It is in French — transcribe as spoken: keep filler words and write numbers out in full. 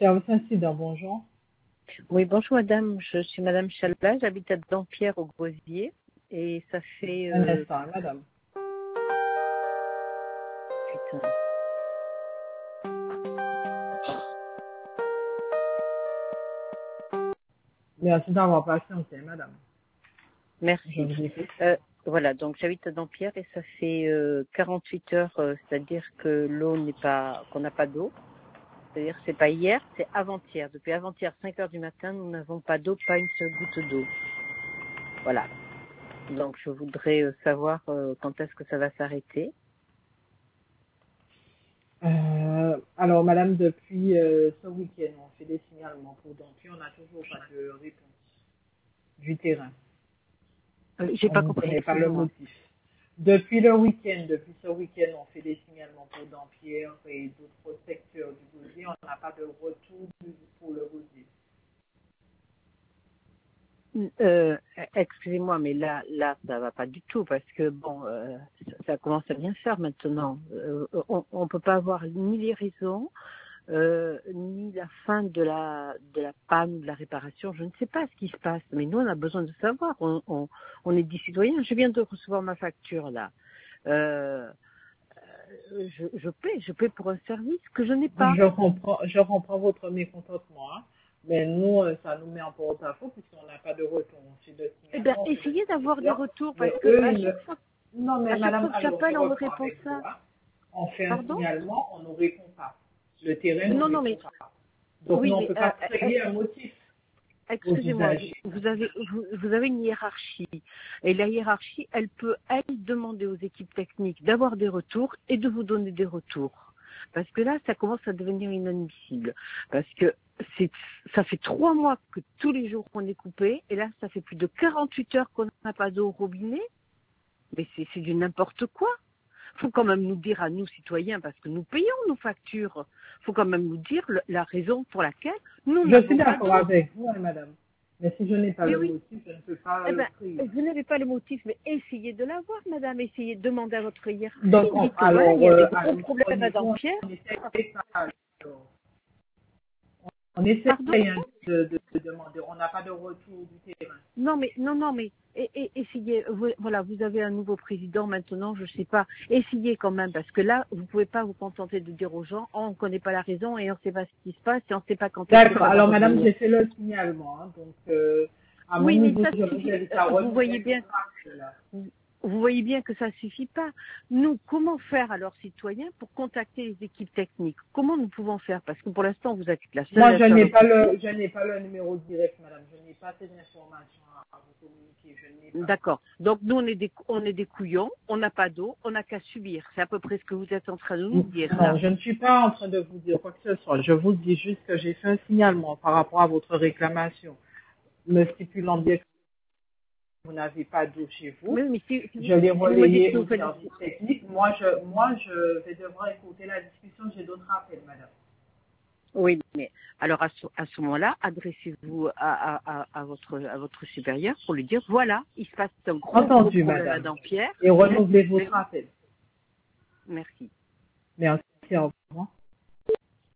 Service incident, bonjour. Oui, bonjour madame, je suis madame Chalba, j'habite à Dampierre au Grosier et ça fait... Un Euh... instant, madame. Putain. Merci d'avoir patienté, madame. Je Merci. vous écoute. Euh, voilà, donc j'habite à Dampierre et ça fait euh, quarante-huit heures, euh, c'est-à-dire que l'eau n'est pas, qu'on n'a pas d'eau. C'est-à-dire que c'est pas hier, c'est avant-hier. Depuis avant-hier, cinq heures du matin, nous n'avons pas d'eau, pas une seule goutte d'eau. Voilà. Donc je voudrais euh, savoir euh, quand est-ce que ça va s'arrêter. Euh, alors, madame, depuis euh, ce week-end, on fait des signalements pour Dampy, on n'a toujours pas de réponse du terrain. Euh, j'ai On pas ne compris, connaît pas le excusez-moi. motif. Depuis le week-end, depuis ce week-end, on fait des signalements pour Dampierre et d'autres secteurs du Gosier. On n'a pas de retour pour le Gosier. Euh, excusez-moi, mais là, là, ça va pas du tout parce que bon, euh, ça, ça commence à bien faire maintenant. Euh, on, on peut pas avoir ni les raisons, euh, ni la fin de la de la panne, de la réparation. Je ne sais pas ce qui se passe, mais nous, on a besoin de savoir. On, on, on est des citoyens. Je viens de recevoir ma facture là. Euh, je, je paie, je paie pour un service que je n'ai pas. Je comprends, je comprends votre mécontentement, hein, mais nous, euh, ça nous met en porte-à-faux puisqu'on n'a pas de retour. On fait de Eh bien, signalement, on fait de essayez d'avoir des nécessaire, retours parce mais que eux, à ils ne... chaque fois, Non, mais à chaque madame, fois que alors, je j'appelle, on me reprends répond avec vous, ça. hein. On fait un Pardon? signalement, on ne répond pas. Le terrain ne Non, non, répond mais pas. Donc, nous, oui, on ne mais peut euh, pas euh, créer un motif aux excusez-moi, vous, usagers. vous avez vous, vous avez une hiérarchie et la hiérarchie, elle peut elle demander aux équipes techniques d'avoir des retours et de vous donner des retours. Parce que là, ça commence à devenir inadmissible. Parce que c'est ça fait trois mois que tous les jours qu'on est coupé et là, ça fait plus de quarante-huit heures qu'on n'a pas d'eau au robinet. Mais c'est c'est du n'importe quoi. Faut quand même nous dire à nous citoyens, parce que nous payons nos factures, faut quand même nous dire le- la raison pour laquelle nous Je suis n'avons pas d'accord d'eau. avec vous, hein, madame. Mais si je n'ai pas Mais le oui, motif, je ne peux pas eh le ben, créer. vous n'avez pas le motif, mais essayez de l'avoir, madame, essayez de demander à votre hiérarchie, Donc, on- dites que voilà, il alors, y a euh, des à gros notre problèmes à niveau, Dampierre. on essaie ça. Alors. On essaye Pardon? hein, de, de, de demander. On n'a pas de retour du terrain. Non, mais non, non, mais et, et, essayez. Vous, voilà, vous avez un nouveau président maintenant, je sais pas. Essayez quand même, parce que là, vous pouvez pas vous contenter de dire aux gens, oh, on connaît pas la raison et on sait pas ce qui se passe et on sait pas quand est-ce que D'accord. ça va Alors, madame, revenir. j'ai fait le signalement. Hein, donc, euh, à mon Oui, mais niveau, ça je vous suffit. invite Euh, à Vous voyez renouveler bien. votre appel. Là. Vous voyez bien que ça ne suffit pas. Nous, comment faire alors, citoyens, pour contacter les équipes techniques? Comment nous pouvons faire? Parce que pour l'instant, vous êtes la seule Moi, je n'ai pas interlocutrice. le, je n'ai pas le numéro direct, madame. Je n'ai pas ces informations à, à vous communiquer. Je n'ai pas. D'accord. Donc nous, on est des, on est des couillons, on n'a pas d'eau, on n'a qu'à subir. C'est à peu près ce que vous êtes en train de nous dire Non, là. je ne suis pas en train de vous dire quoi que ce soit. Je vous dis juste que j'ai fait un signalement par rapport à votre réclamation, me stipulant bien que vous n'avez pas d'eau chez vous. Mais, mais si, si, Je l'ai si vous me dites relayé que vous au faites... service technique. Moi, je, moi, je vais devoir écouter la discussion. J'ai d'autres appels, madame. Oui, mais alors à ce, à ce moment-là, adressez-vous à, à, à, à votre, à votre supérieur pour lui dire, voilà, il se passe un gros, gros Entendu, problème à madame. Dampierre. Et renouvelez Mais- votre appel. Merci. Merci, au revoir.